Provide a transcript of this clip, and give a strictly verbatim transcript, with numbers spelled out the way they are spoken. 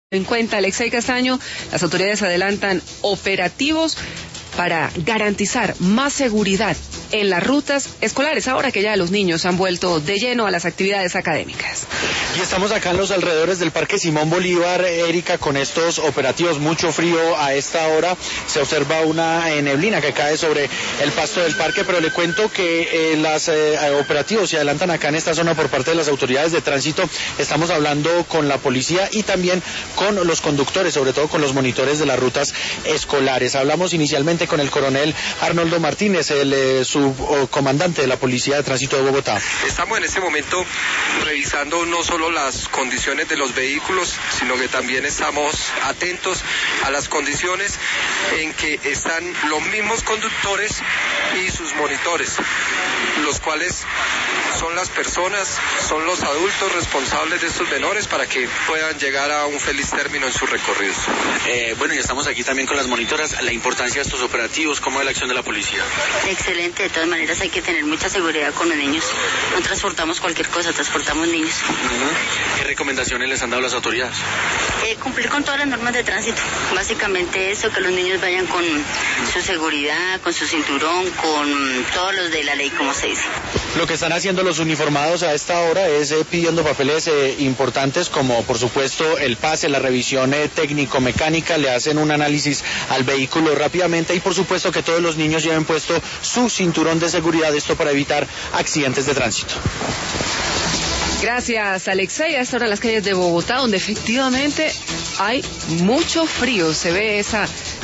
En cuenta, Alexei Castaño, las autoridades adelantan operativos para garantizar más seguridad en las rutas escolares, ahora que ya los niños han vuelto de lleno a las actividades académicas. Y estamos acá en los alrededores del Parque Simón Bolívar, Erika, con estos operativos. Mucho frío a esta hora, se observa una neblina que cae sobre el pasto del parque, pero le cuento que eh, los eh, operativos se adelantan acá en esta zona por parte de las autoridades de tránsito. Estamos hablando con la policía y también con los conductores, sobre todo con los monitores de las rutas escolares. Hablamos inicialmente con el coronel Arnoldo Martínez, el eh, subcomandante de la Policía de Tránsito de Bogotá. Estamos en este momento revisando no solo las condiciones de los vehículos, sino que también estamos atentos a las condiciones en que están los mismos conductores y sus monitores, los cuales son las personas, son los adultos responsables de estos menores para que puedan llegar a un feliz término en sus recorridos. Eh, bueno, y estamos aquí también con las monitoras, la importancia de estos operativos, ¿cómo es la acción de la policía? Excelente, de todas maneras hay que tener mucha seguridad con los niños, no transportamos cualquier cosa, transportamos niños. Uh-huh. ¿Qué recomendaciones les han dado las autoridades? Eh, cumplir con todas las normas de tránsito, básicamente eso, que los niños vayan con su seguridad, con su cinturón, con todos los de la ley, como se dice. Lo que están haciendo los uniformados a esta hora es eh, pidiendo papeles eh, importantes como por supuesto el pase, la revisión eh, técnico-mecánica, le hacen un análisis al vehículo rápidamente y por supuesto que todos los niños lleven puesto su cinturón de seguridad, esto para evitar accidentes de tránsito. Gracias, Alexei. A esta hora en las calles de Bogotá, donde efectivamente hay mucho frío, se ve esa